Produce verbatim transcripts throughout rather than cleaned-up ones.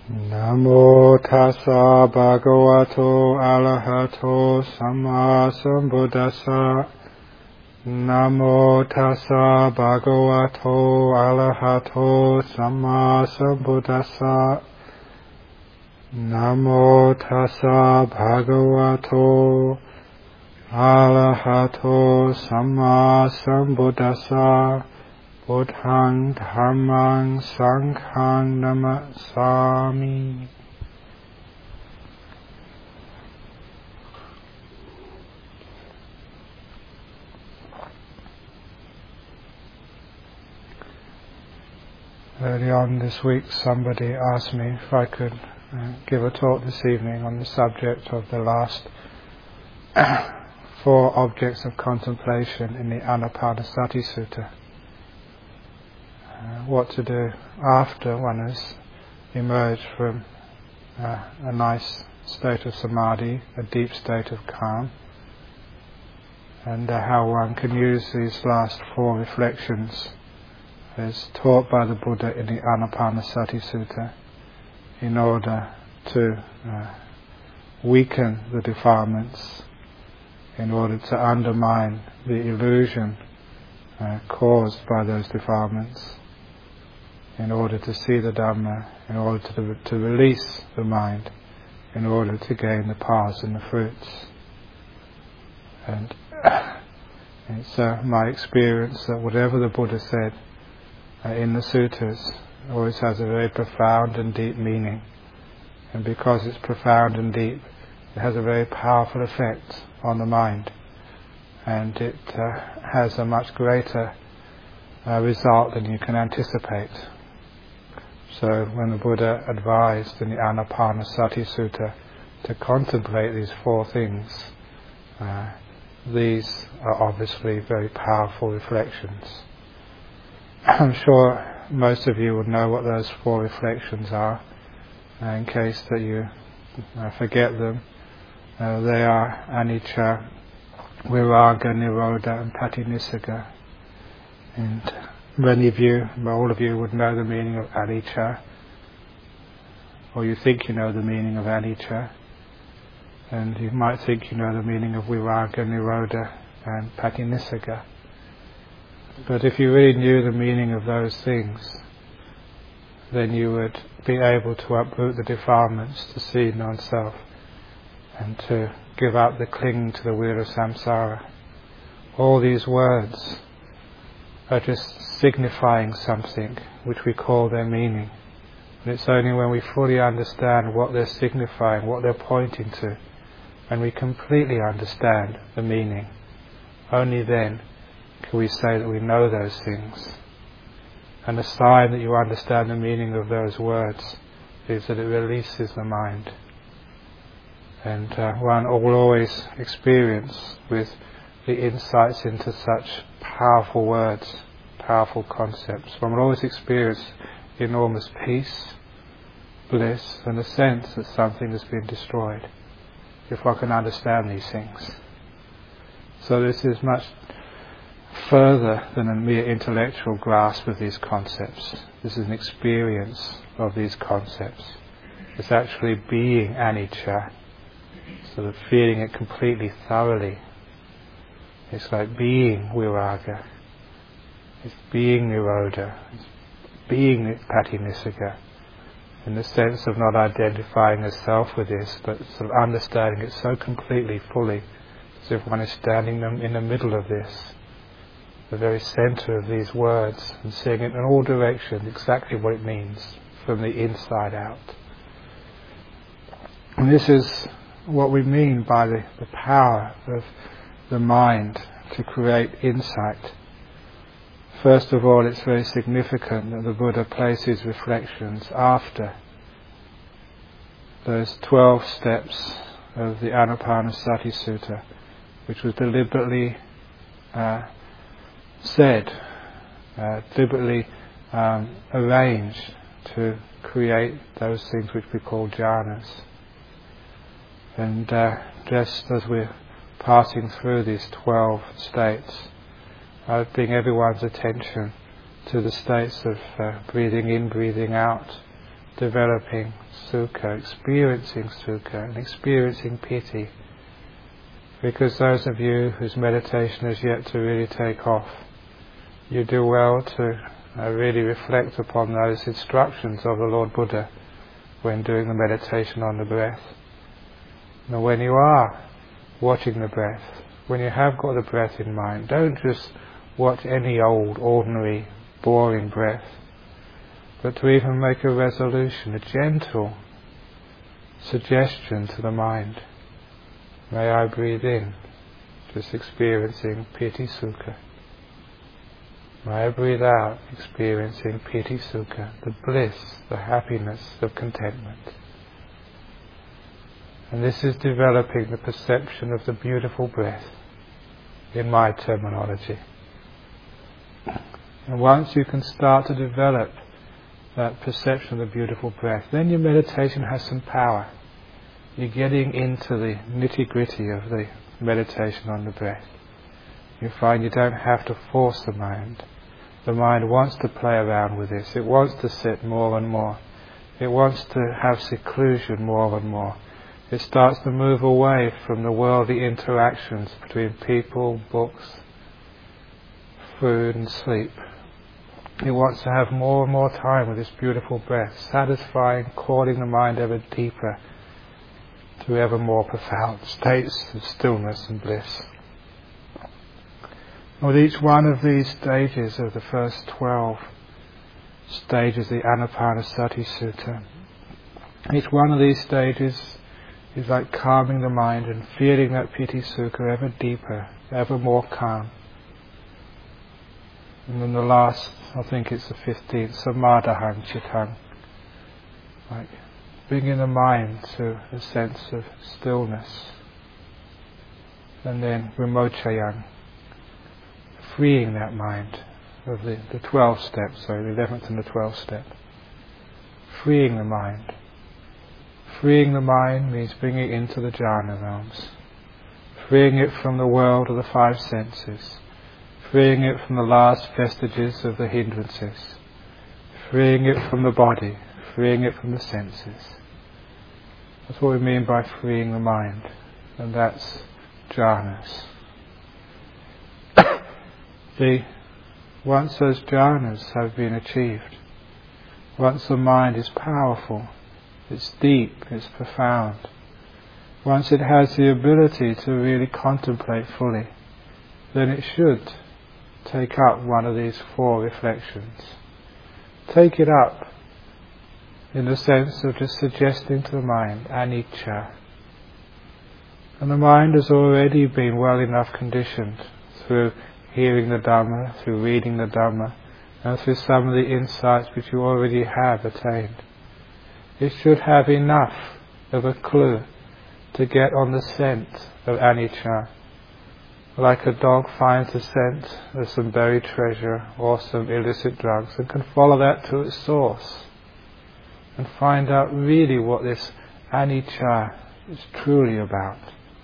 Namo tassa bhagavato arahato samma sambuddhassa. Namo tassa bhagavato arahato samma sambuddhassa. Namo tassa bhagavato arahato samma sambuddhassa. Buddhaṃ Dhammaṃ Sanghaṃ Namasami. Early on this week somebody asked me if I could uh, give a talk this evening on the subject of the last four objects of contemplation in the Anapanasati Sutta. Uh, what to do after one has emerged from uh, a nice state of samadhi, a deep state of calm, and uh, how one can use these last four reflections as taught by the Buddha in the Anapanasati Sutta in order to uh, weaken the defilements, in order to undermine the illusion uh, caused by those defilements, in order to see the Dhamma, in order to, to release the mind, in order to gain the paths and the fruits. And it's uh, my experience that whatever the Buddha said uh, in the suttas always has a very profound and deep meaning. And because it's profound and deep, it has a very powerful effect on the mind. And it uh, has a much greater uh, result than you can anticipate. So when the Buddha advised in the Anapanasati Sutta to contemplate these four things, uh, these are obviously very powerful reflections. I'm sure most of you would know what those four reflections are. Uh, in case that you uh, forget them, uh, they are anicca, viraga, nirodha and patinissagga. And many of you, all of you would know the meaning of anicca, or you think you know the meaning of anicca, and you might think you know the meaning of viraga, nirodha and patinissagga. But if you really knew the meaning of those things, then you would be able to uproot the defilements, to see non-self, and to give up the clinging to the wheel of samsara. All these words are just signifying something which we call their meaning. And it's only when we fully understand what they're signifying, what they're pointing to, and we completely understand the meaning, only then can we say that we know those things. And the sign that you understand the meaning of those words is that it releases the mind. And uh, one will always experience with the insights into such powerful words, powerful concepts. One will always experience enormous peace, bliss, and a sense that something has been destroyed, if one can understand these things. So this is much further than a mere intellectual grasp of these concepts. This is an experience of these concepts. It's actually being anicca, sort of feeling it completely, thoroughly. It's like being viraga. It's being nirodha. It's being patinissagga, in the sense of not identifying as self with this, but sort of understanding it so completely, fully, as if one is standing in the middle of this, the very centre of these words, and seeing it in all directions, exactly what it means, from the inside out. And this is what we mean by the, the power of the mind to create insight. First of all, it's very significant that the Buddha places reflections after those twelve steps of the Anapanasati Sutta, which was deliberately uh, said, uh, deliberately um, arranged to create those things which we call jhanas. And uh, just as we're passing through these twelve states, I would bring everyone's attention to the states of uh, breathing in, breathing out, developing sukha, experiencing sukha and experiencing piti. Because those of you whose meditation is yet to really take off, you do well to uh, really reflect upon those instructions of the Lord Buddha when doing the meditation on the breath. Now when you are watching the breath, when you have got the breath in mind, don't just watch any old, ordinary, boring breath, but to even make a resolution, a gentle suggestion to the mind. May I breathe in, just experiencing piti sukha. May I breathe out, experiencing piti sukha, the bliss, the happiness of contentment. And this is developing the perception of the beautiful breath, in my terminology. And once you can start to develop that perception of the beautiful breath, then your meditation has some power. You're getting into the nitty-gritty of the meditation on the breath. You find you don't have to force the mind. The mind wants to play around with this. It wants to sit more and more. It wants to have seclusion more and more. It starts to move away from the worldly interactions between people, books, food and sleep. It wants to have more and more time with this beautiful breath, satisfying, calling the mind ever deeper to ever more profound states of stillness and bliss. With each one of these stages of the first twelve stages of the Anapanasati Sutta, each one of these stages is like calming the mind and feeling that piti sukha ever deeper, ever more calm. And then the last, I think it's the fifteenth, samadahang chittang, like bringing the mind to a sense of stillness. And then vimochayang, freeing that mind of the, the twelve steps, sorry, the eleventh and the twelfth step. Freeing the mind. Freeing the mind means bringing it into the jhana realms. Freeing it from the world of the five senses. Freeing it from the last vestiges of the hindrances. Freeing it from the body. Freeing it from the senses. That's what we mean by freeing the mind. And that's jhanas. The, once those jhanas have been achieved, once the mind is powerful, it's deep, it's profound, once it has the ability to really contemplate fully, then it should take up one of these four reflections. Take it up in the sense of just suggesting to the mind, anicca. And the mind has already been well enough conditioned through hearing the Dhamma, through reading the Dhamma, and through some of the insights which you already have attained. It should have enough of a clue to get on the scent of anicca. Like a dog finds the scent of some buried treasure or some illicit drugs and can follow that to its source and find out really what this anicca is truly about.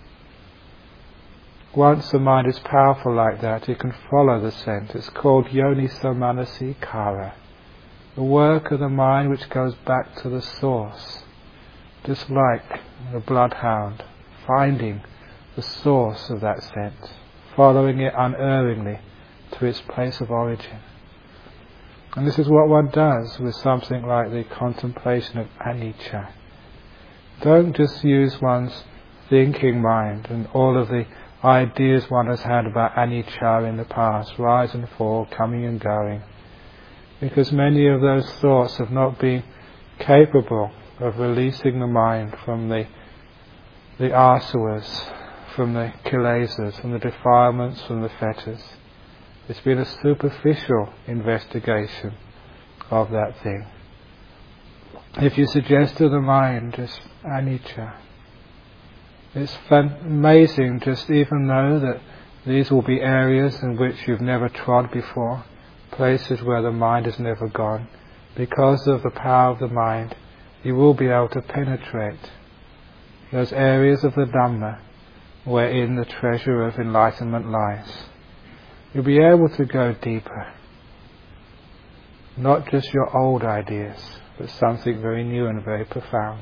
Once the mind is powerful like that, it can follow the scent. It's called yoniso manasikara, the work of the mind which goes back to the source, just like a bloodhound finding the source of that scent, following it unerringly to its place of origin. And this is what one does with something like the contemplation of anicca. Don't just use one's thinking mind and all of the ideas one has had about anicca in the past, rise and fall, coming and going, because many of those thoughts have not been capable of releasing the mind from the the asawas, from the kilesas, from the defilements, from the fetters. It's been a superficial investigation of that thing. If you suggest to the mind just anicca, it's amazing just even know that these will be areas in which you've never trod before, places where the mind has never gone. Because of the power of the mind, you will be able to penetrate those areas of the Dhamma wherein the treasure of enlightenment lies. You'll be able to go deeper. Not just your old ideas, but something very new and very profound.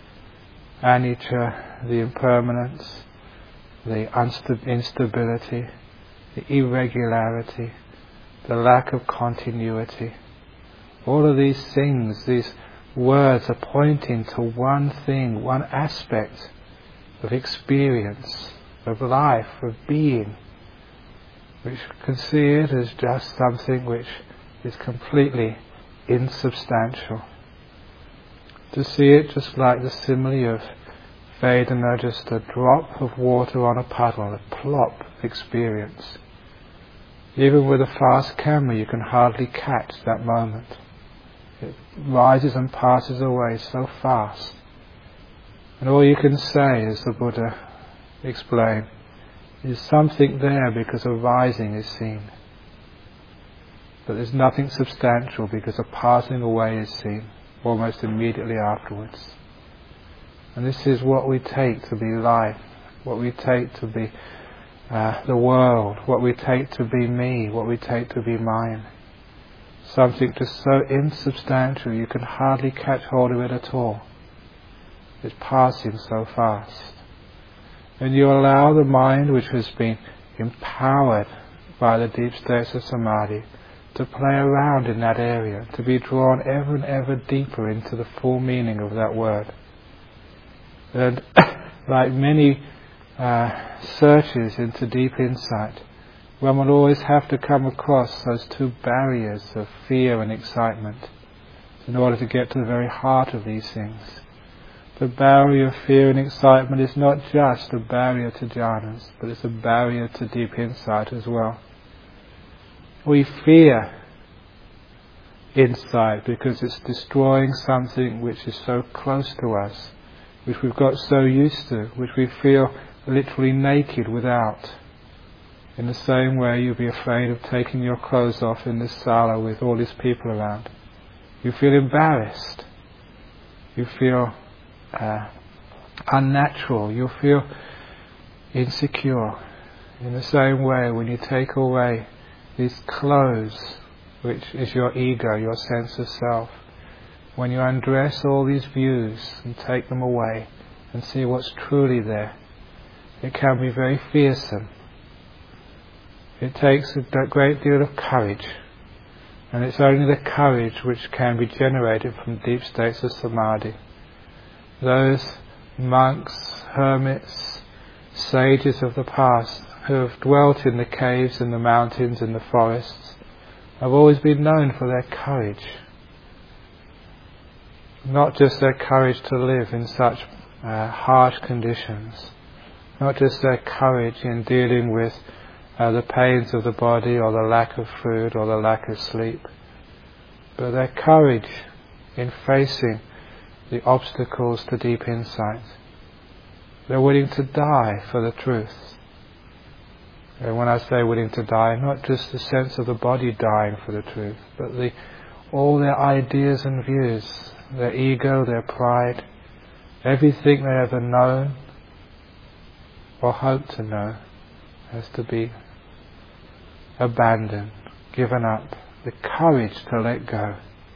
Anicca, the impermanence, the unsta- instability, the irregularity, the lack of continuity. All of these things, these words are pointing to one thing, one aspect of experience, of life, of being, which can see it as just something which is completely insubstantial. To see it just like the simile of Vedana, just a drop of water on a puddle, a plop experience. Even with a fast camera you can hardly catch that moment. It rises and passes away so fast. And all you can say, as the Buddha explained, is something there because a rising is seen. But there's nothing substantial because a passing away is seen almost immediately afterwards. And this is what we take to be life, what we take to be uh, the world, what we take to be me, what we take to be mine. Something just so insubstantial you can hardly catch hold of it at all. It's passing so fast. And you allow the mind, which has been empowered by the deep states of samadhi, to play around in that area, to be drawn ever and ever deeper into the full meaning of that word. And like many uh, searches into deep insight, one will always have to come across those two barriers of fear and excitement in order to get to the very heart of these things. The barrier of fear and excitement is not just a barrier to jhanas, but it's a barrier to deep insight as well. We fear insight because it's destroying something which is so close to us, which we've got so used to, which we feel literally naked without. In the same way you'd be afraid of taking your clothes off in this sala with all these people around. You feel embarrassed. You feel uh, unnatural. You feel insecure. In the same way, when you take away these clothes, which is your ego, your sense of self, when you undress all these views and take them away and see what's truly there, it can be very fearsome. It takes a great deal of courage, and it's only the courage which can be generated from deep states of samadhi. Those monks, hermits, sages of the past who have dwelt in the caves and the mountains and the forests have always been known for their courage. Not just their courage to live in such uh, harsh conditions, not just their courage in dealing with uh, the pains of the body or the lack of food or the lack of sleep, but their courage in facing the obstacles to deep insight. They're willing to die for the truth. And when I say willing to die, not just the sense of the body dying for the truth, but the all their ideas and views, their ego, their pride, everything they ever known or hope to know has to be abandoned, given up, the courage to let go.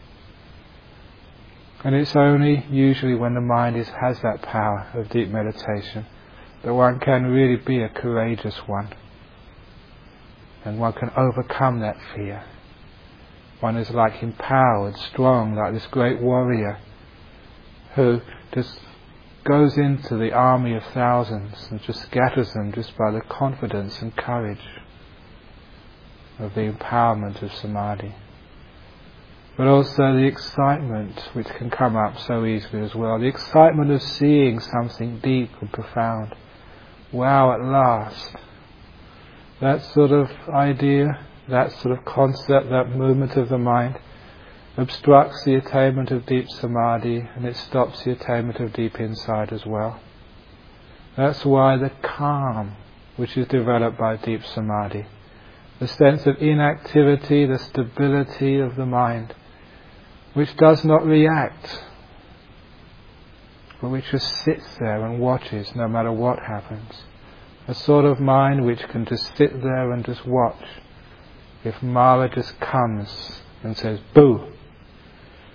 And it's only usually when the mind is, has that power of deep meditation that one can really be a courageous one. And one can overcome that fear. One is like empowered, strong, like this great warrior who just goes into the army of thousands and just scatters them just by the confidence and courage of the empowerment of samadhi. But also the excitement which can come up so easily as well. The excitement of seeing something deep and profound. Wow, at last. That sort of idea, that sort of concept, that movement of the mind obstructs the attainment of deep samadhi, and it stops the attainment of deep insight as well. That's why the calm which is developed by deep samadhi, the sense of inactivity, the stability of the mind, which does not react, but which just sits there and watches no matter what happens. A sort of mind which can just sit there and just watch. If Mara just comes and says, boo,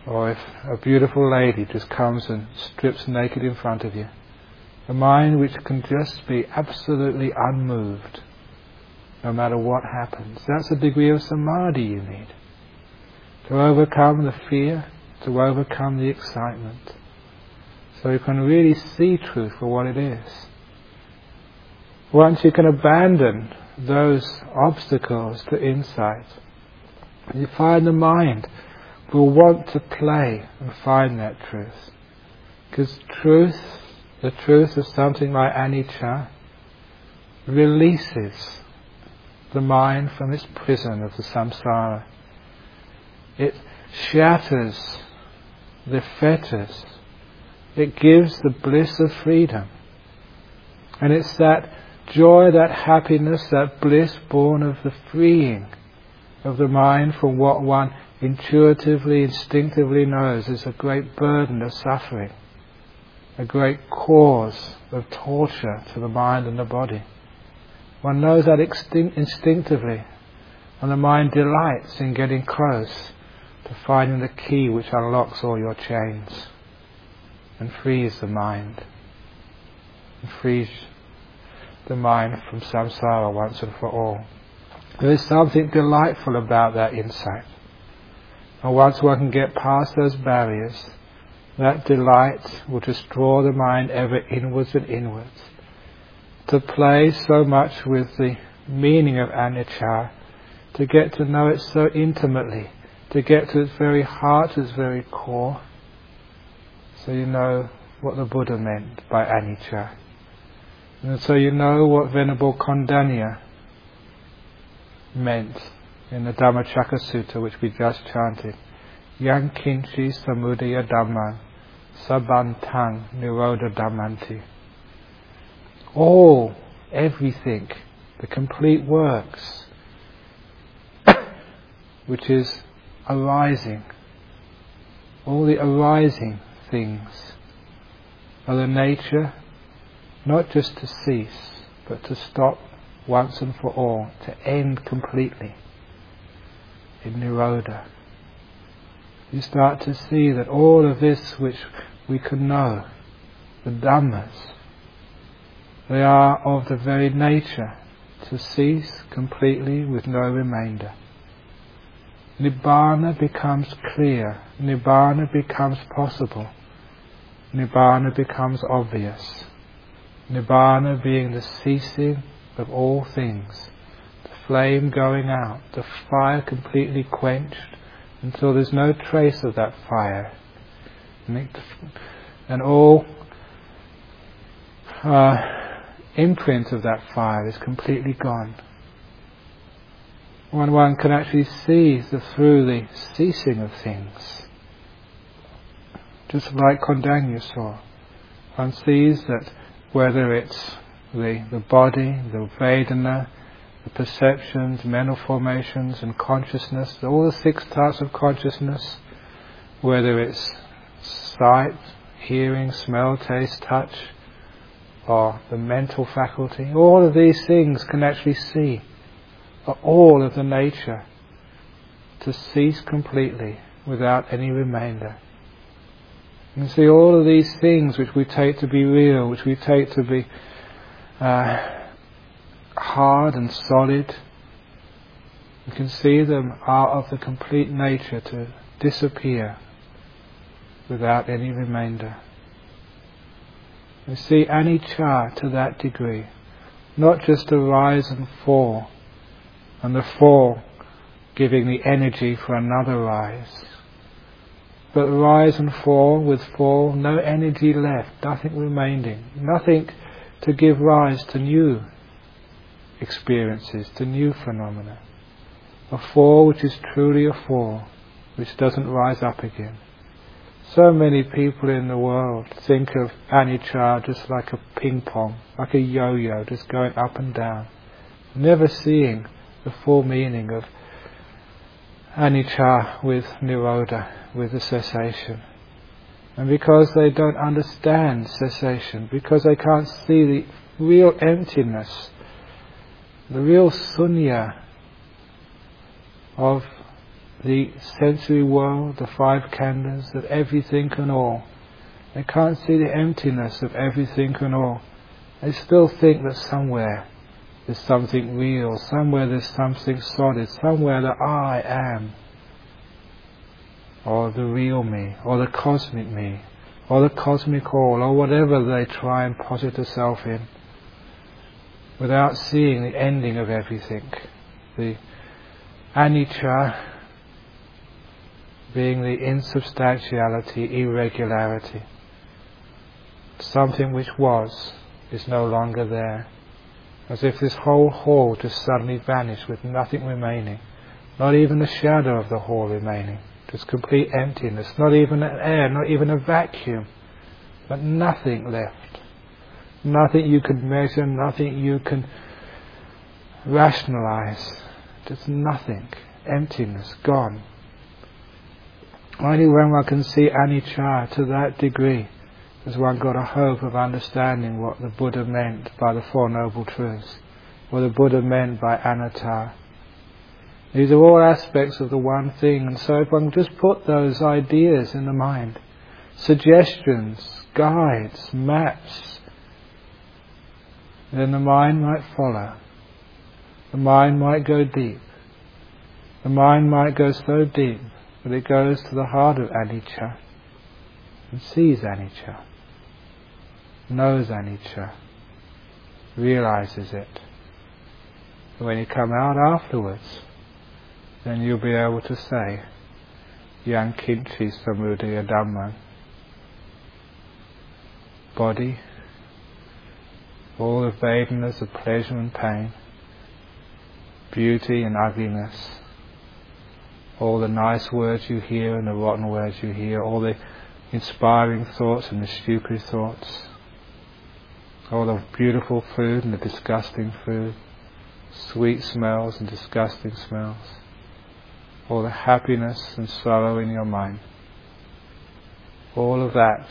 or if a beautiful lady just comes and strips naked in front of you. A mind which can just be absolutely unmoved, no matter what happens. That's a degree of samadhi you need. To overcome the fear, to overcome the excitement. So you can really see truth for what it is. Once you can abandon those obstacles to insight, you find the mind will want to play and find that truth. Because truth, the truth of something like anicca, releases the mind from its prison of the samsara. It shatters the fetters. It gives the bliss of freedom. And it's that joy, that happiness, that bliss born of the freeing of the mind from what one intuitively, instinctively knows is a great burden of suffering, a great cause of torture to the mind and the body. One knows that extin- instinctively, and the mind delights in getting close to finding the key which unlocks all your chains and frees the mind, and frees the mind from samsara once and for all. There is something delightful about that insight. And once one can get past those barriers, that delight will just draw the mind ever inwards and inwards, to play so much with the meaning of anicca, to get to know it so intimately, to get to its very heart, its very core. So you know what the Buddha meant by anicca. And so you know what Venerable Kondanya meant in the Dhammacakka Sutta, which we just chanted. Yang kinchi samudaya dhammang sabantang nirodha dhammanti. All, everything, the complete works, which is arising, all the arising things are the nature not just to cease, but to stop once and for all, to end completely in Nirodha. You start to see that all of this which we can know, the Dhammas, they are of the very nature to cease completely with no remainder. Nibbana becomes clear, Nibbana becomes possible, Nibbana becomes obvious. Nibbana being the ceasing of all things, the flame going out, the fire completely quenched until there's no trace of that fire, and all uh, imprint of that fire is completely gone. When one can actually see the, through the ceasing of things, just like Kondanya saw, one sees that whether it's the, the body, the Vedana, the perceptions, mental formations and consciousness, all the six types of consciousness, whether it's sight, hearing, smell, taste, touch, or the mental faculty, all of these things can actually see are all of the nature to cease completely without any remainder. You can see all of these things which we take to be real, which we take to be uh, hard and solid, you can see them are of the complete nature to disappear without any remainder. You see anicca to that degree, not just a rise and fall, and the fall giving the energy for another rise, but rise and fall with fall, no energy left, nothing remaining, nothing to give rise to new experiences, to new phenomena. A fall which is truly a fall, which doesn't rise up again. So many people in the world think of anicca just like a ping pong, like a yo-yo, just going up and down, never seeing the full meaning of anicca with nirodha, with the cessation. And because they don't understand cessation, because they can't see the real emptiness, the real sunya of the sensory world, the five khandhas, of everything and all. They can't see the emptiness of everything and all. They still think that somewhere there's something real, somewhere there's something solid, somewhere that I am, or the real me, or the cosmic me, or the cosmic all, or whatever they try and posit a self in, without seeing the ending of everything. The anicca being the insubstantiality, irregularity. Something which was is no longer there. As if this whole hall just suddenly vanished with nothing remaining. Not even a shadow of the hall remaining. Just complete emptiness. Not even an air, not even a vacuum. But nothing left. Nothing you can measure, nothing you can rationalize. Just nothing. Emptiness, gone. Only when one can see anicca to that degree has one got a hope of understanding what the Buddha meant by the Four Noble Truths, what the Buddha meant by anatta. These are all aspects of the one thing, and so if one just put those ideas in the mind, suggestions, guides, maps, then the mind might follow. The mind might go deep. The mind might go so deep that it goes to the heart of anicca and sees anicca, knows anicca, realizes it. And when you come out afterwards, then you'll be able to say, Yang Kinchi Samudaya Dhamma. Body, all the vagueness of pleasure and pain, beauty and ugliness, all the nice words you hear and the rotten words you hear, all the inspiring thoughts and the stupid thoughts, all the beautiful food and the disgusting food, sweet smells and disgusting smells, all the happiness and sorrow in your mind, all of that,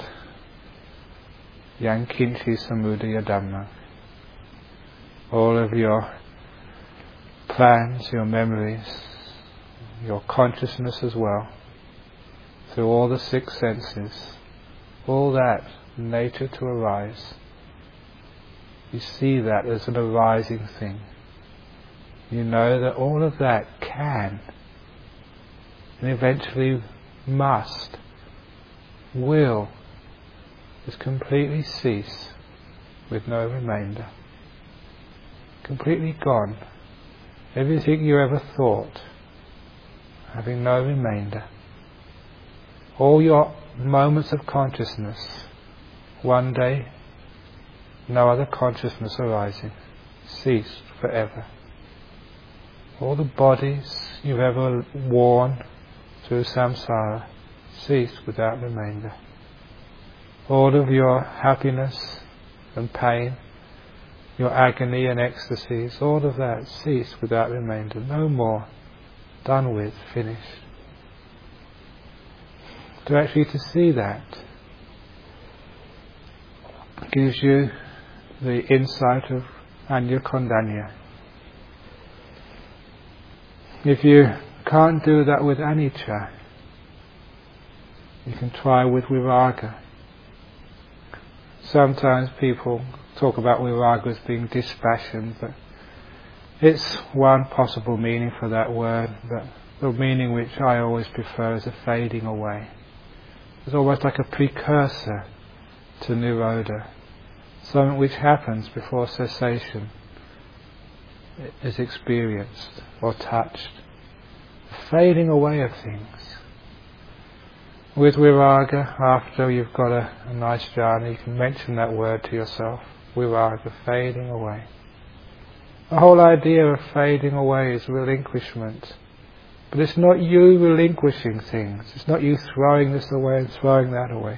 Yang Kinchi Samudaya Dhamma, all of your plans, your memories, your consciousness as well, through all the six senses, all that nature to arise. You see that as an arising thing. You know that all of that can and eventually must, will, just completely cease with no remainder. Completely gone. Everything you ever thought, having no remainder. All your moments of consciousness, one day, no other consciousness arising, ceased forever. All the bodies you've ever worn through samsara, ceased without remainder. All of your happiness and pain, your agony and ecstasies, all of that ceased without remainder. No more. Done with, finished. To actually to see that gives you the insight of Anya Kondanya. If you can't do that with anicca, you can try with viraga. Sometimes people talk about viraga as being dispassion, but it's one possible meaning for that word, but the meaning which I always prefer is a fading away. It's almost like a precursor to nirodha, something which happens before cessation is experienced or touched. The fading away of things. With viraga, after you've got a, a nice jhana, you can mention that word to yourself. Viraga, fading away. The whole idea of fading away is relinquishment. But it's not you relinquishing things. It's not you throwing this away and throwing that away.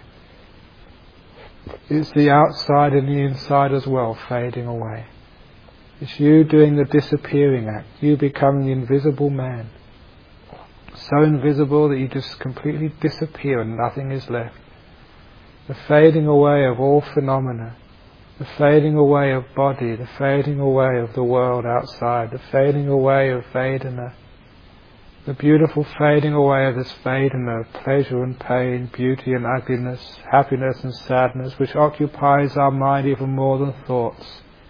It's the outside and the inside as well, fading away. It's you doing the disappearing act. You becoming the invisible man. So invisible that you just completely disappear and nothing is left. The fading away of all phenomena. The fading away of body. The fading away of the world outside. The fading away of Vedana. The beautiful fading away of this Vedana of pleasure and pain, beauty and ugliness, happiness and sadness, which occupies our mind even more than thoughts.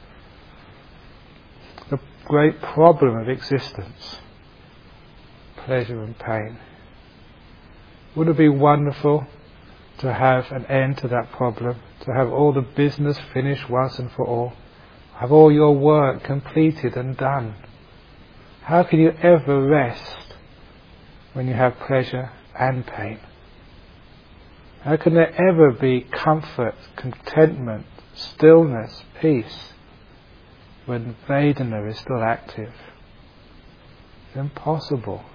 The great problem of existence, pleasure and pain. Would it be wonderful to have an end to that problem, to have all the business finished once and for all, have all your work completed and done? How can you ever rest when you have pleasure and pain? How can there ever be comfort, contentment, stillness, peace, when Vedana is still active? It's impossible.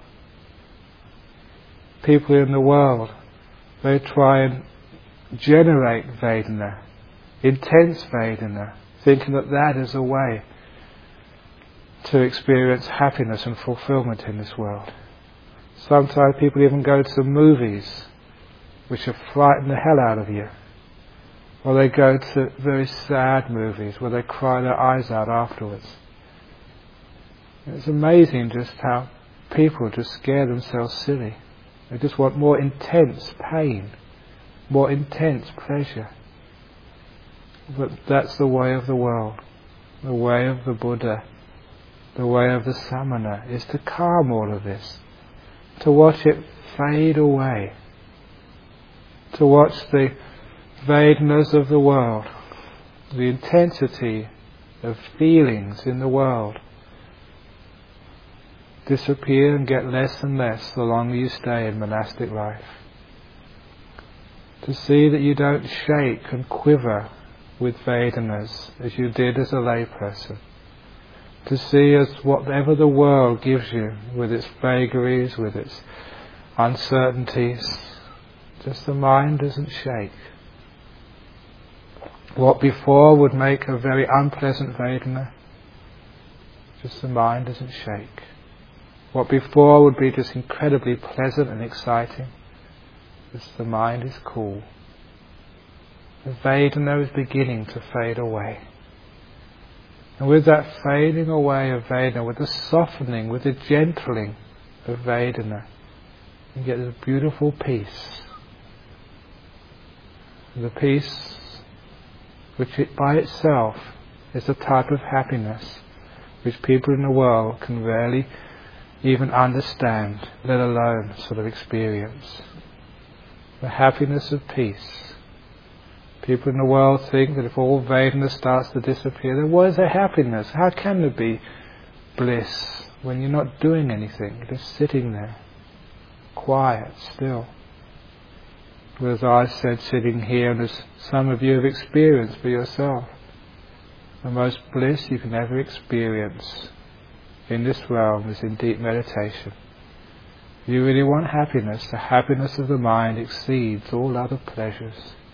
People in the world, they try and generate Vedana, intense Vedana, thinking that that is a way to experience happiness and fulfillment in this world. Sometimes people even go to movies which have frightened the hell out of you. Or they go to very sad movies where they cry their eyes out afterwards. It's amazing just how people just scare themselves silly. They just want more intense pain, more intense pleasure. But that's the way of the world. The way of the Buddha, the way of the Samana, is to calm all of this, to watch it fade away, to watch the Vedanas of the world, the intensity of feelings in the world disappear and get less and less the longer you stay in monastic life. To see that you don't shake and quiver with Vedanas as you did as a layperson. To see as whatever the world gives you, with its vagaries, with its uncertainties, just the mind doesn't shake. What before would make a very unpleasant Vedana, just the mind doesn't shake. What before would be just incredibly pleasant and exciting, just the mind is cool. The Vedana is beginning to fade away. And with that fading away of Vedana, with the softening, with the gentling of Vedana, you get this beautiful peace. The peace which it by itself is a type of happiness which people in the world can rarely even understand, let alone sort of experience. The happiness of peace. People in the world think that if all Vedana starts to disappear, then what is there happiness? How can there be bliss when you're not doing anything? You're just sitting there, quiet, still. Whereas I said, sitting here, and as some of you have experienced for yourself, the most bliss you can ever experience in this realm is in deep meditation. If you really want happiness, the happiness of the mind exceeds all other pleasures.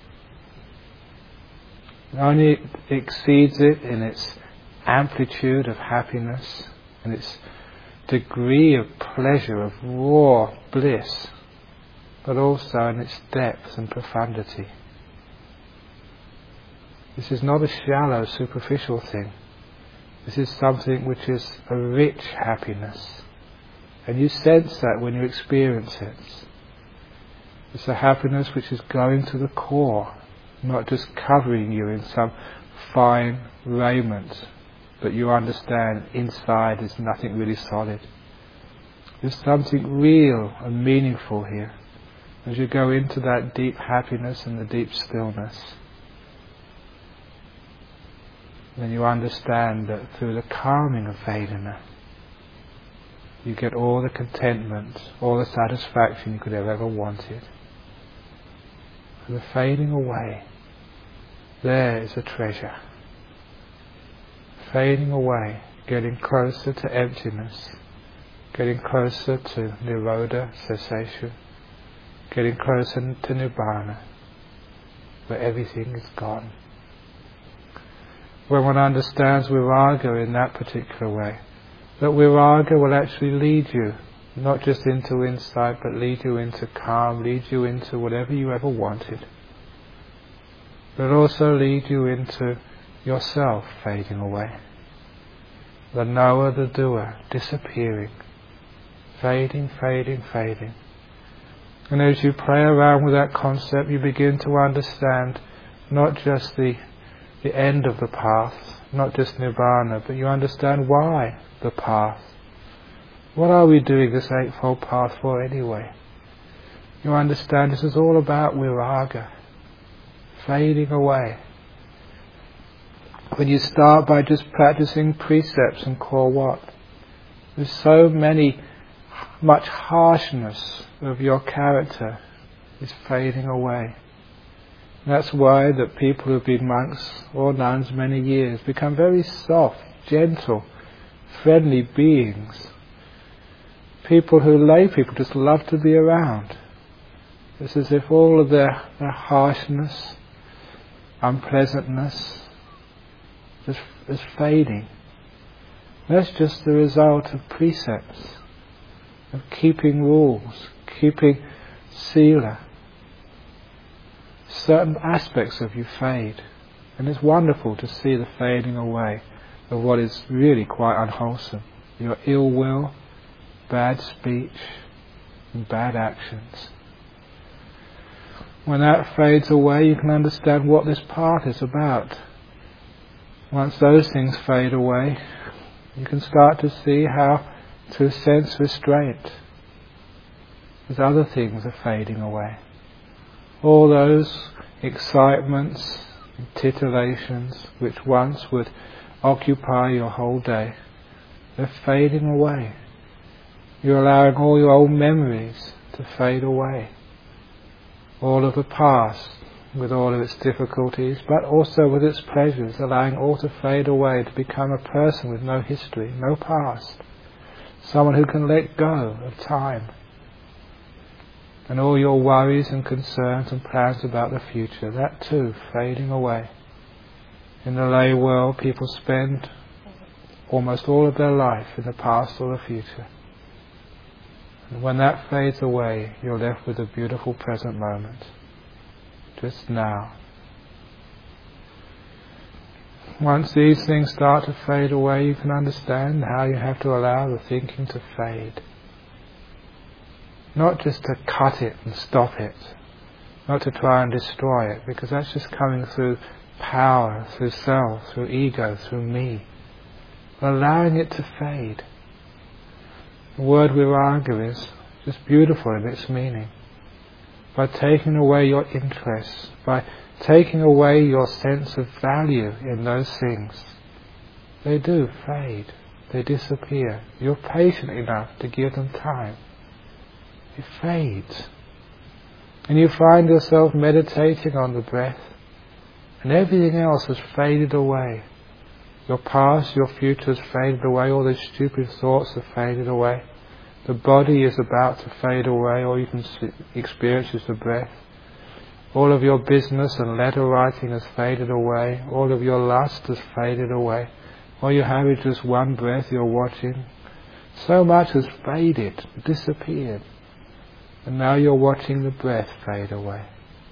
It only exceeds it in its amplitude of happiness and its degree of pleasure, of raw bliss, but also in its depth and profundity. This is not a shallow, superficial thing. This is something which is a rich happiness. And you sense that when you experience it. It's a happiness which is going to the core, not just covering you in some fine raiment, but you understand inside is nothing really solid. There's something real and meaningful here. As you go into that deep happiness and the deep stillness, then you understand that through the calming of Vedana, you get all the contentment, all the satisfaction you could have ever wanted. And the fading away, there is a treasure. Fading away, getting closer to emptiness, getting closer to Nirodha, cessation, getting closer to Nibbana, where everything is gone. When one understands Viraga in that particular way, that Viraga will actually lead you, not just into insight, but lead you into calm, lead you into whatever you ever wanted, but also lead you into yourself fading away. The knower, the doer, disappearing, Fading, fading, fading. And as you play around with that concept, you begin to understand not just the, the end of the path, not just nirvana, but you understand why the path. What are we doing this Eightfold Path for anyway? You understand this is all about viraga, fading away. When you start by just practicing precepts and call what? There's so many, much harshness of your character is fading away. And that's why that people who've been monks or nuns many years become very soft, gentle, friendly beings. People who lay people just love to be around. It's as if all of their, their harshness, unpleasantness is, is fading. That's just the result of precepts, of keeping rules, keeping sila. Certain aspects of you fade, and it's wonderful to see the fading away of what is really quite unwholesome. Your ill will, bad speech, and bad actions. When that fades away, you can understand what this path is about. Once those things fade away, you can start to see how, through sense restraint, these other things are fading away. All those excitements and titillations which once would occupy your whole day, they're fading away. You're allowing all your old memories to fade away. All of the past, with all of its difficulties, but also with its pleasures, allowing all to fade away, to become a person with no history, no past. Someone who can let go of time. And all your worries and concerns and plans about the future, that too, fading away. In the lay world, people spend almost all of their life in the past or the future. And when that fades away, you're left with a beautiful present moment. Just now. Once these things start to fade away, you can understand how you have to allow the thinking to fade. Not just to cut it and stop it, not to try and destroy it, because that's just coming through power, through self, through ego, through me. But allowing it to fade. The word viraga is just beautiful in its meaning. By taking away your interest, by taking away your sense of value in those things, they do fade, they disappear. You're patient enough to give them time. It fades. And you find yourself meditating on the breath, and everything else has faded away. Your past, your future has faded away, all those stupid thoughts have faded away. The body is about to fade away, all you can experience is the breath. All of your business and letter writing has faded away. All of your lust has faded away. All you have is just one breath you're watching. So much has faded, disappeared. And now you're watching the breath fade away.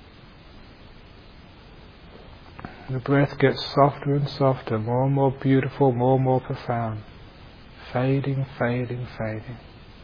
The breath gets softer and softer, more and more beautiful, more and more profound. Fading, fading, fading.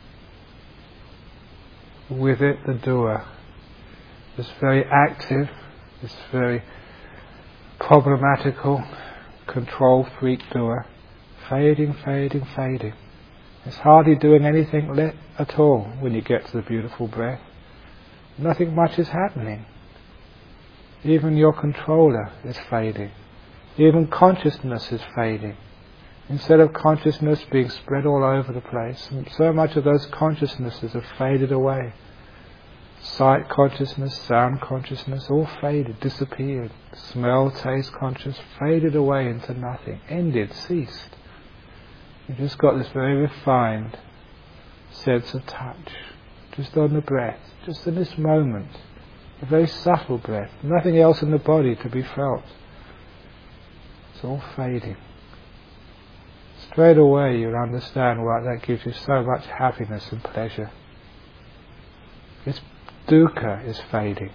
With it, the doer. This very active, this very problematical, control freak doer. Fading, fading, fading. It's hardly doing anything le- at all when you get to the beautiful breath. Nothing much is happening. Even your controller is fading. Even consciousness is fading. Instead of consciousness being spread all over the place, so much of those consciousnesses have faded away. Sight consciousness, sound consciousness, all faded, disappeared. Smell, taste conscious, faded away into nothing, ended, ceased. You've just got this very refined sense of touch, just on the breath, just in this moment. A very subtle breath, nothing else in the body to be felt. It's all fading. Straight away you'll understand why that gives you so much happiness and pleasure. Its dukkha is fading.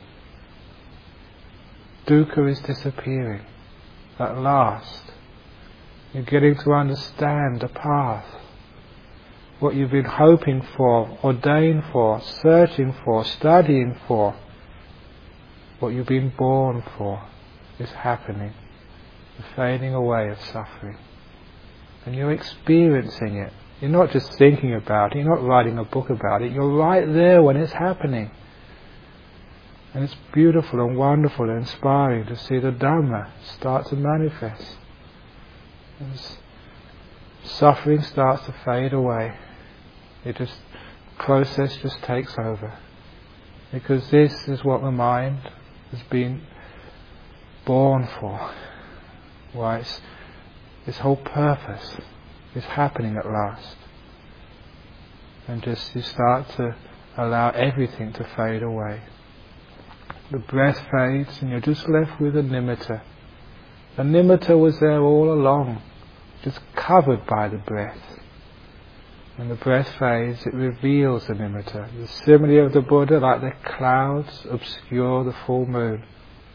Dukkha is disappearing. At last, you're getting to understand the path. what you've been hoping for, ordained for, searching for, studying for, what you've been born for, is happening. The fading away of suffering. And you're experiencing it. You're not just thinking about it, you're not writing a book about it, you're right there when it's happening. And it's beautiful and wonderful and inspiring to see the Dhamma start to manifest. As suffering starts to fade away, it just, process just takes over. Because this is what the mind has been born for. Why it's, its whole purpose is happening at last. And just you start to allow everything to fade away. The breath fades and you're just left with a nimitta. The nimitta was there all along, just covered by the breath. When the breath fades, it reveals the nimitta. The simile of the Buddha, like the clouds obscure the full moon.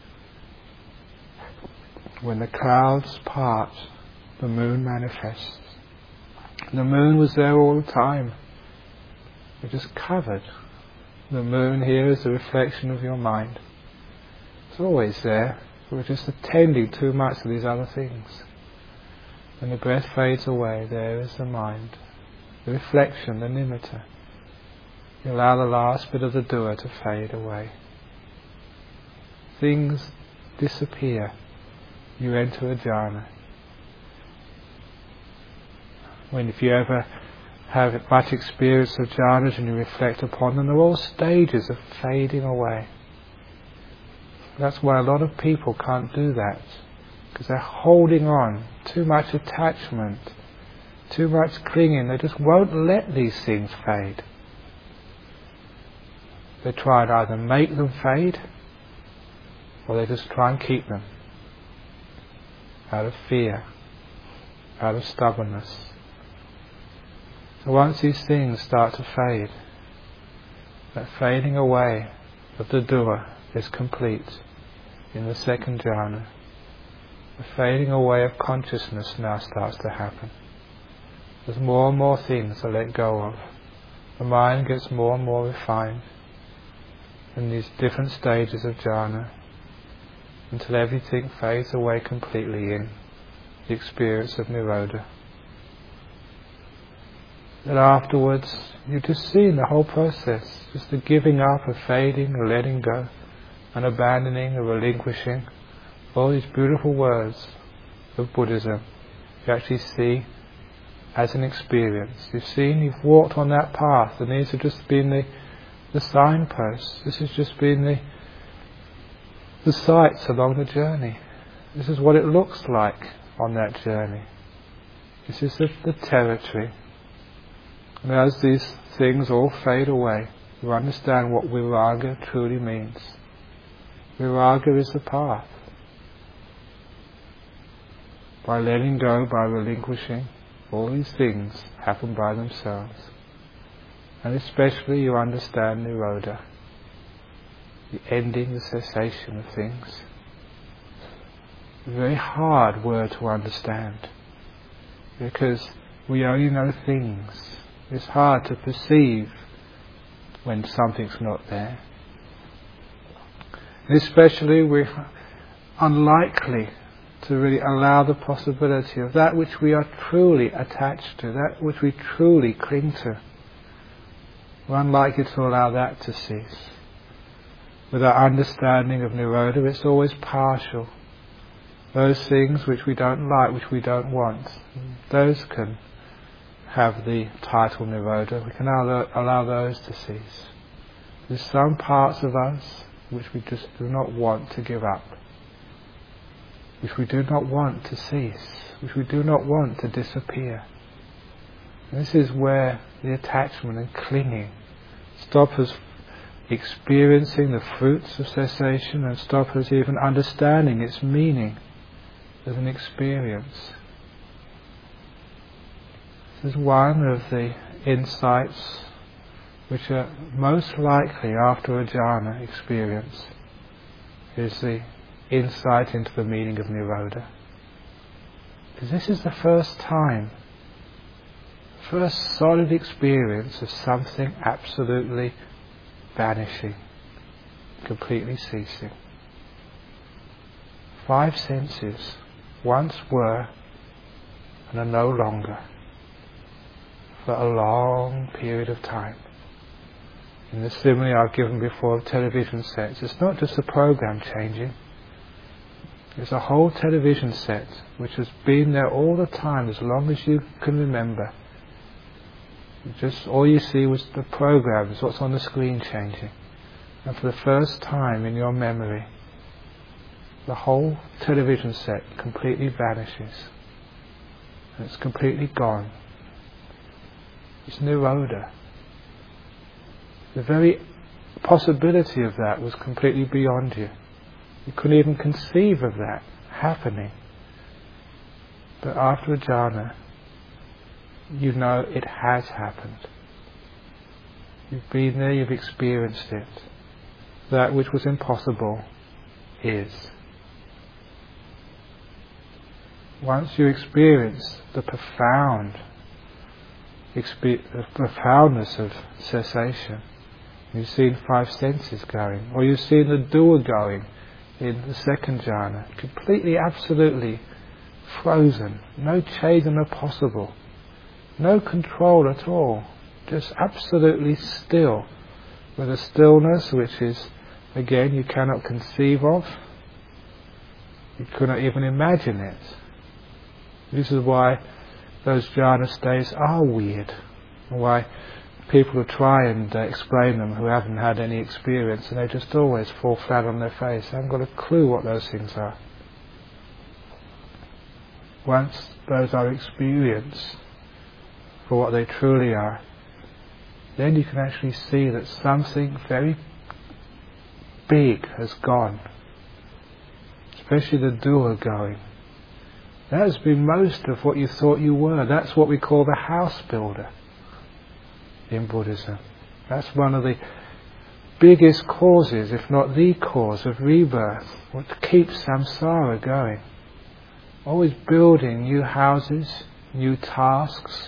When the clouds part, the moon manifests. The moon was there all the time. It just covered. The moon here is the reflection of your mind. It's always there. We're just attending too much to these other things. When the breath fades away, there is the mind. The reflection, the nimitta. You allow the last bit of the dukkha to fade away. Things disappear. You enter a jhana. When if you ever have much experience of jhanas and you reflect upon them, they're all stages of fading away. That's why a lot of people can't do that, because they're holding on, too much attachment, too much clinging. They just won't let these things fade. They try and either make them fade, or they just try and keep them out of fear, out of stubbornness. So once these things start to fade, that fading away of the dukkha is complete in the second jhana. The fading away of consciousness now starts to happen. As more and more things are let go of, the mind gets more and more refined in these different stages of jhana, until everything fades away completely in the experience of Nirodha. And afterwards, you just see in the whole process, just the giving up, a fading, a letting go, an abandoning, a relinquishing, all these beautiful words of Buddhism, you actually see as an experience. You've seen, you've walked on that path, and these have just been the, the signposts. This has just been the, the sights along the journey. This is what it looks like on that journey. This is the, the territory. And as these things all fade away, you understand what viraga truly means. Viraga is the path. By letting go, by relinquishing, all these things happen by themselves. And especially you understand Nirodha, the ending, the cessation of things. A very hard word to understand, because we only know things. It's hard to perceive when something's not there. And especially we're unlikely to really allow the possibility of that which we are truly attached to, that which we truly cling to. We're unlikely to allow that to cease. With our understanding of Nirodha, it's always partial. Those things which we don't like, which we don't want, those can have the title Nirodha. We can allow, allow those to cease. There's some parts of us which we just do not want to give up, which we do not want to cease, which we do not want to disappear. And this is where the attachment and clinging stop us experiencing the fruits of cessation and stop us even understanding its meaning as an experience. This is one of the insights which are most likely after a jhana experience, is the insight into the meaning of Nirodha. Because this is the first time first solid experience of something absolutely vanishing, completely ceasing. Five senses once were and are no longer for a long period of time. In the simile I've given before of television sets, it's not just the program changing, it's a whole television set which has been there all the time, as long as you can remember. Just all you see was the program, is what's on the screen changing. And for the first time in your memory, the whole television set completely vanishes. And it's completely gone. It's Nirodha. The very possibility of that was completely beyond you. You couldn't even conceive of that happening. But after a jhana, you know it has happened. You've been there, you've experienced it. That which was impossible is. Once you experience the profound, expe- the profoundness of cessation, you've seen five senses going, or you've seen the doer going in the second jhana, completely, absolutely frozen, no change and no possible, no control at all, just absolutely still, with a stillness which is, again, you cannot conceive of, you cannot even imagine it. This is why those jhana states are weird, and why people who try and uh, explain them who haven't had any experience, and they just always fall flat on their face. They haven't got a clue what those things are. Once those are experienced for what they truly are, then you can actually see that something very big has gone, especially the doer going. That has been most of what you thought you were. That's what we call the house builder in Buddhism. That's one of the biggest causes, if not the cause, of rebirth, what keeps samsara going. Always building new houses, new tasks,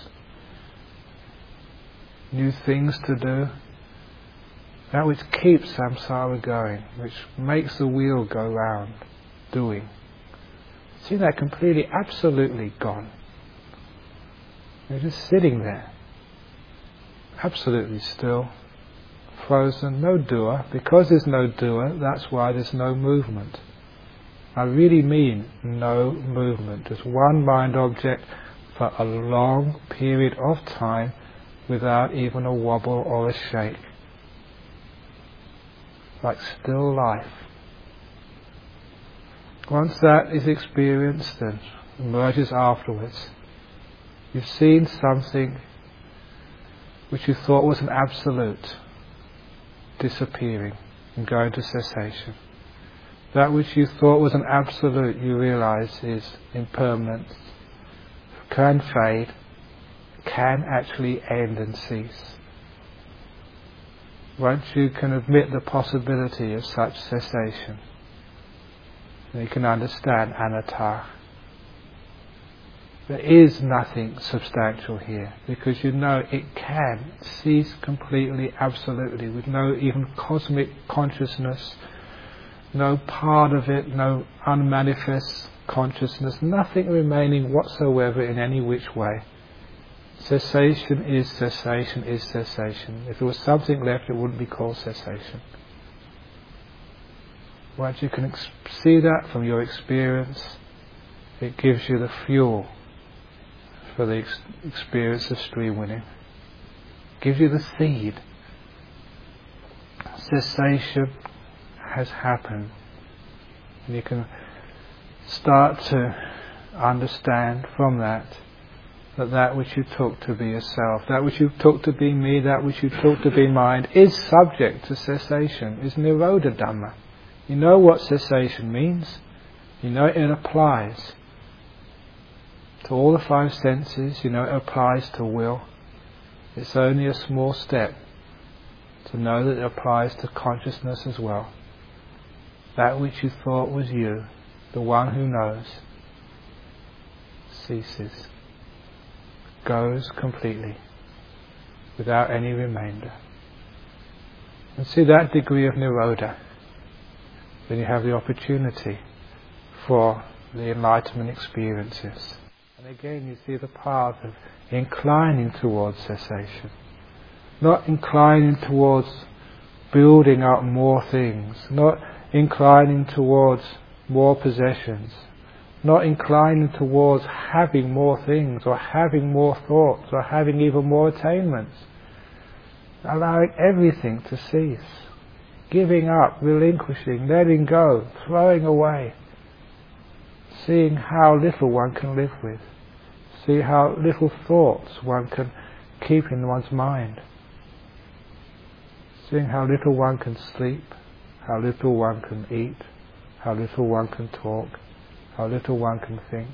new things to do. That which keeps samsara going, which makes the wheel go round, doing. See that completely, absolutely gone. You're just sitting there, absolutely still, frozen, no doer. Because there's no doer, that's why there's no movement. I really mean no movement, just one mind object for a long period of time without even a wobble or a shake. Like still life. Once that is experienced and emerges afterwards, you've seen something which you thought was an absolute disappearing and going to cessation. That which you thought was an absolute, you realize is impermanent, can fade, can actually end and cease. Once you can admit the possibility of such cessation, you can understand anatta. There is nothing substantial here, because you know it can cease completely, absolutely, with no even cosmic consciousness, no part of it, no unmanifest consciousness, nothing remaining whatsoever in any which way. Cessation is cessation is cessation. If there was something left, it wouldn't be called cessation. Once you can ex- see that from your experience, it gives you the fuel for the ex- experience of stream winning. Gives you the seed. Cessation has happened. And you can start to understand from that that that which you took to be yourself, that which you took to be me, that which you took to be mind, is subject to cessation, is Nirodha Dhamma. You know what cessation means. You know it applies to all the five senses. You know it applies to will. It's only a small step to know that it applies to consciousness as well. That which you thought was you, the one who knows, ceases. goes completely, without any remainder. And see that degree of nirodha, then you have the opportunity for the enlightenment experiences. And again you see the path of inclining towards cessation, not inclining towards building up more things, not inclining towards more possessions, not inclining towards having more things or having more thoughts or having even more attainments. Allowing everything to cease, giving up, relinquishing, letting go, throwing away, seeing how little one can live with, see how little thoughts one can keep in one's mind, seeing how little one can sleep, how little one can eat, how little one can talk, how little one can think.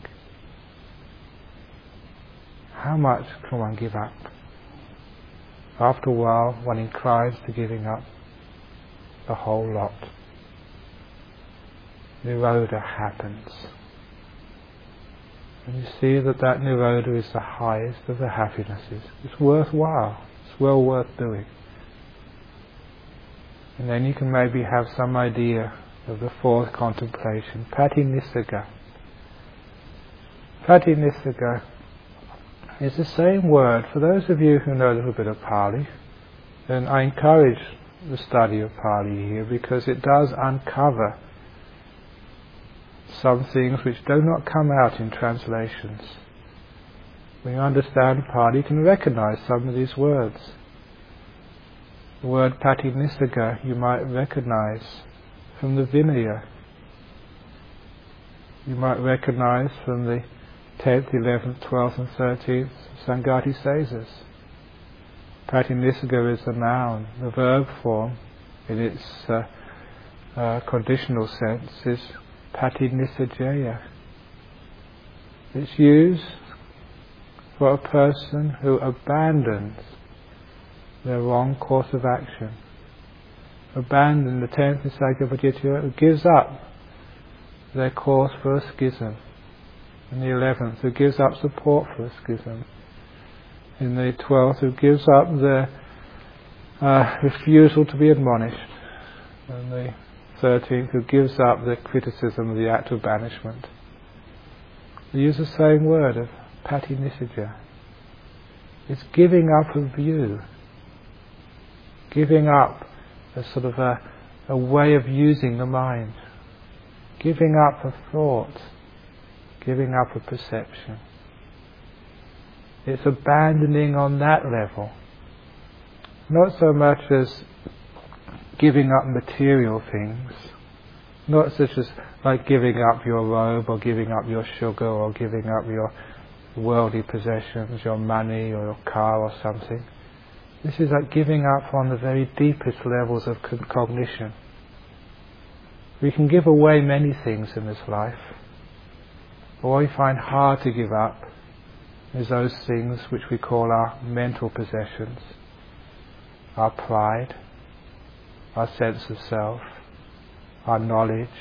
How much can one give up? After a while, one inclines to giving up the whole lot. Nirodha happens. And you see that that nirodha is the highest of the happinesses. It's worthwhile. It's well worth doing. And then you can maybe have some idea of the fourth contemplation, Patinissagga. Patinissagga is the same word. For those of you who know a little bit of Pali, then I encourage the study of Pali here, because it does uncover some things which do not come out in translations. When you understand Pali, you can recognize some of these words. The word Patinissagga you might recognize from the Vinaya. You might recognize from the tenth, eleventh, twelfth and thirteenth Sangati Sesas. Patinissagga is the noun. The verb form, in its uh, uh, conditional sense, is Patinissajjaya. It's used for a person who abandons their wrong course of action. Abandon the tenth Sangha, who gives up their course for a schism. In the eleventh, who gives up support for a schism. In the twelfth, who gives up their uh, refusal to be admonished. And the thirteenth, who gives up the criticism of the act of banishment. We use the same word of Patinissagga. It's giving up a view, giving up a sort of a, a way of using the mind, giving up a thought, giving up a perception. It's abandoning on that level, not so much as giving up material things, not such as like giving up your robe or giving up your sugar or giving up your worldly possessions, your money or your car or something. This is like giving up on the very deepest levels of con- cognition. We can give away many things in this life, but what we find hard to give up is those things which we call our mental possessions, our pride, our sense of self, our knowledge,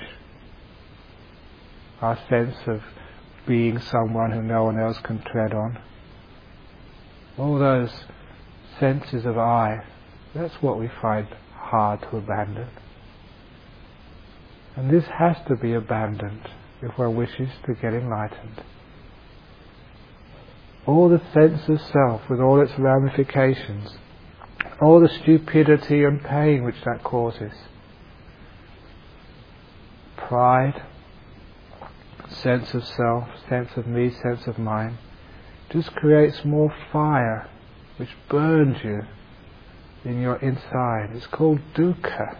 our sense of being someone who no one else can tread on. All those senses of I, that's what we find hard to abandon. And this has to be abandoned if one wishes to get enlightened. All the sense of self with all its ramifications, all the stupidity and pain which that causes. Pride, sense of self, sense of me, sense of mine, just creates more fire which burns you in your inside. It's called dukkha.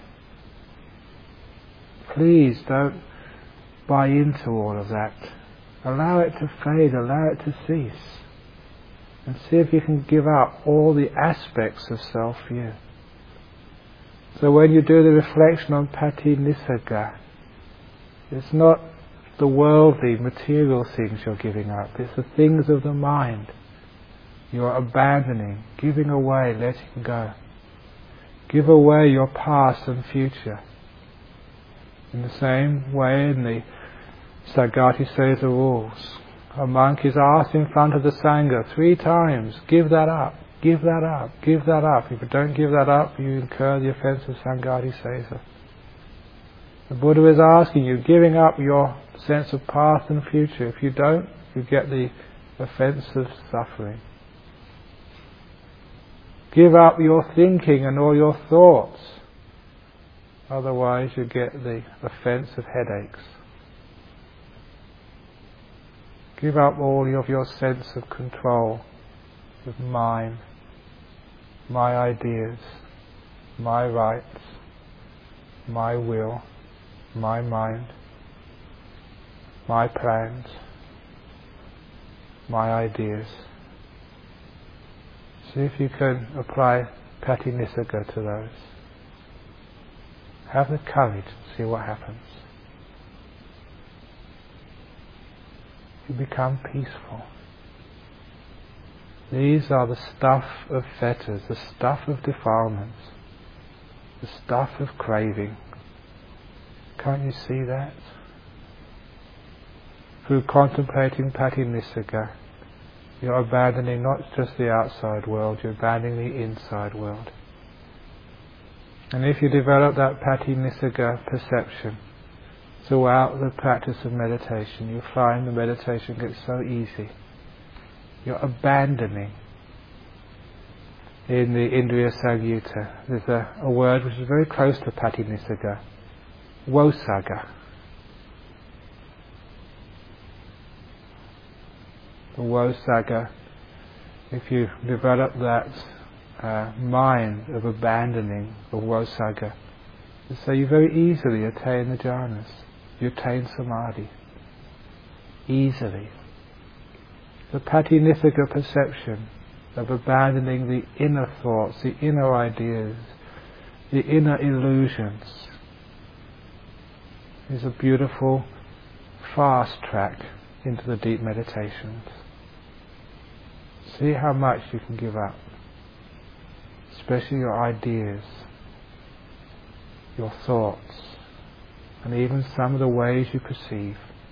Please don't buy into all of that. Allow it to fade, allow it to cease. And see if you can give up all the aspects of self-view. So when you do the reflection on Patinissagga, it's not the worldly, material things you're giving up, it's the things of the mind. You're abandoning, giving away, letting go. Give away your past and future. In the same way in the Sangati Sesa rules, A monk is asked in front of the Sangha three times, give that up, give that up, give that up. If you don't give that up, you incur the offence of Sanghati Sesa. The Buddha is asking you, giving up your sense of past and future. If you don't, you get the offence of suffering. Give up your thinking and all your thoughts. Otherwise you get the offence of headaches. Give up all of your sense of control, of mine, my ideas, my rights, my will, my mind, my plans, my ideas. See if you can apply Patinissagga to those. Have the courage to see what happens. You become peaceful. These are the stuff of fetters, the stuff of defilements, the stuff of craving. Can't you see that? Through contemplating Patinissagga, you're abandoning not just the outside world, you're abandoning the inside world. And if you develop that Patinissagga perception throughout the practice of meditation, you find the meditation gets so easy. You're abandoning. In the Indriya Samyutta, there's a, a word which is very close to Patinissagga, Vosagga. The Vosagga, if you develop that uh, mind of abandoning, of Vosagga, so you very easily attain the jhanas. You attain samadhi easily. The Patinissagga perception of abandoning the inner thoughts, the inner ideas, the inner illusions is a beautiful fast track into the deep meditations. See how much you can give up, especially your ideas, your thoughts, and even some of the ways you perceive.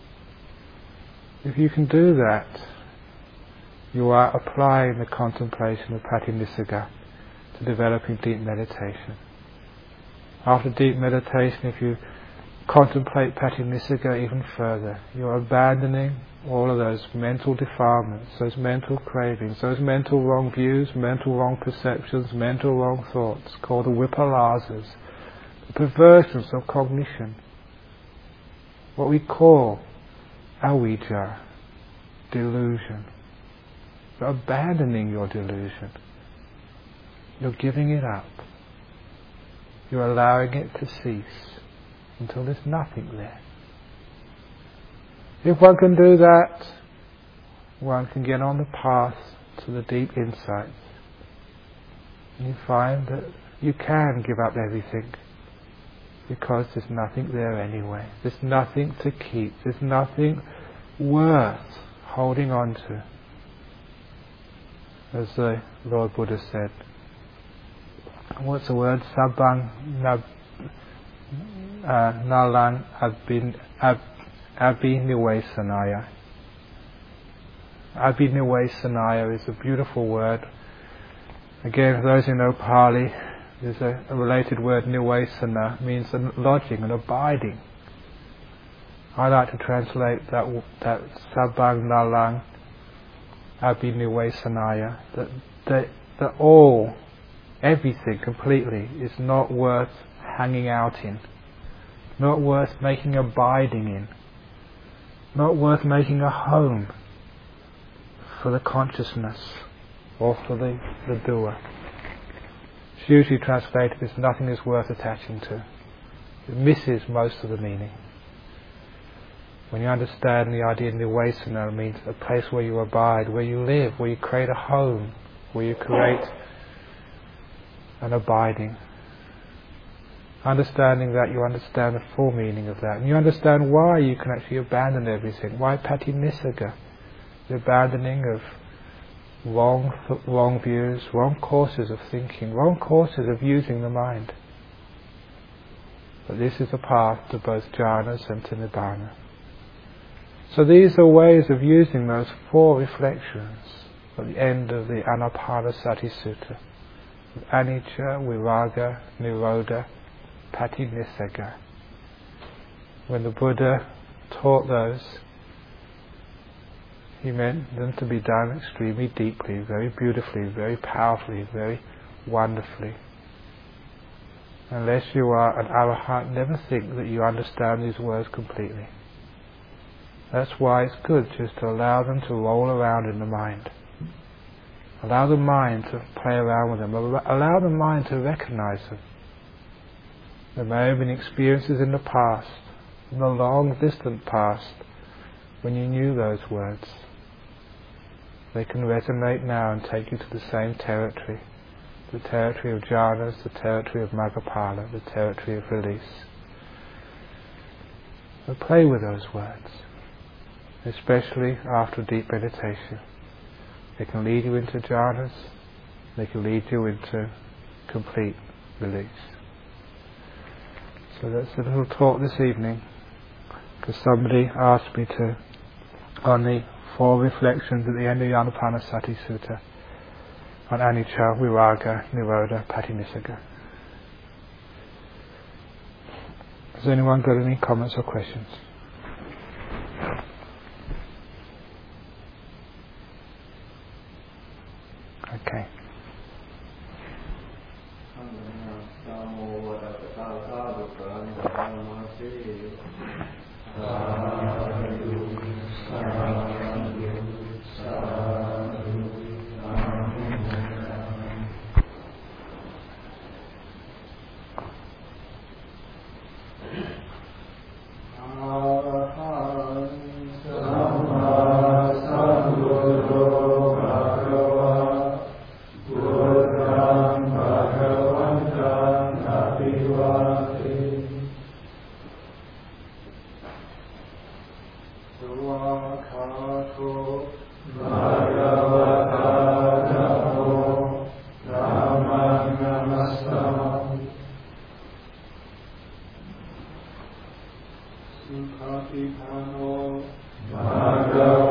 If you can do that, you are applying the contemplation of Patinissagga to developing deep meditation. After deep meditation, if you contemplate Patinissagga even further, you are abandoning all of those mental defilements, those mental cravings, those mental wrong views, mental wrong perceptions, mental wrong thoughts, called the vipalasas, the perversions of cognition, what we call avijja, delusion. You're abandoning your delusion. You're giving it up. You're allowing it to cease until there's nothing there. If one can do that, one can get on the path to the deep insights. And you find that you can give up everything because there's nothing there anyway. There's nothing to keep. There's nothing worth holding on to. As the Lord Buddha said, what's the word? Sabbang nab, uh, nalang abin, ab, abhinivesanaya. Abhinivesanaya is a beautiful word. Again, for those who know Pali, there's a, a related word, nivesana, means a lodging, an abiding. I like to translate that that sabbang nalang abhinivesanaya, that, that, that all, everything completely is not worth hanging out in, not worth making abiding in, not worth making a home for the consciousness or for the, the doer. It's usually translated as nothing is worth attaching to. It misses most of the meaning. When you understand the idea of nivesana, it means a place where you abide, where you live, where you create a home, where you create an abiding. Understanding that, you understand the full meaning of that. And you understand why you can actually abandon everything. Why Patinissagga? The abandoning of wrong, th- wrong views, wrong courses of thinking, wrong courses of using the mind. But this is a path to both jhanas and to nibbana. So these are ways of using those four reflections at the end of the Anapanasati Sutta. Anicca, Viraga, Nirodha, Patinissaga. When the Buddha taught those, he meant them to be done extremely deeply, very beautifully, very powerfully, very wonderfully. Unless you are an arahant, never think that you understand these words completely. That's why it's good just to allow them to roll around in the mind. Allow the mind to play around with them. Allow the mind to recognize them. There may have been experiences in the past, in the long distant past, when you knew those words. They can resonate now and take you to the same territory. The territory of jhanas, the territory of Maggaphala, the territory of release. But play with those words, especially after deep meditation. They can lead you into jhanas, they can lead you into complete release. So that's a little talk this evening, because somebody asked me to, on the four reflections at the end of the Anapanasati Sutta, on Anicca, Viraga, Nirodha, Patinissaga. Has anyone got any comments or questions? Okay. Bhagavad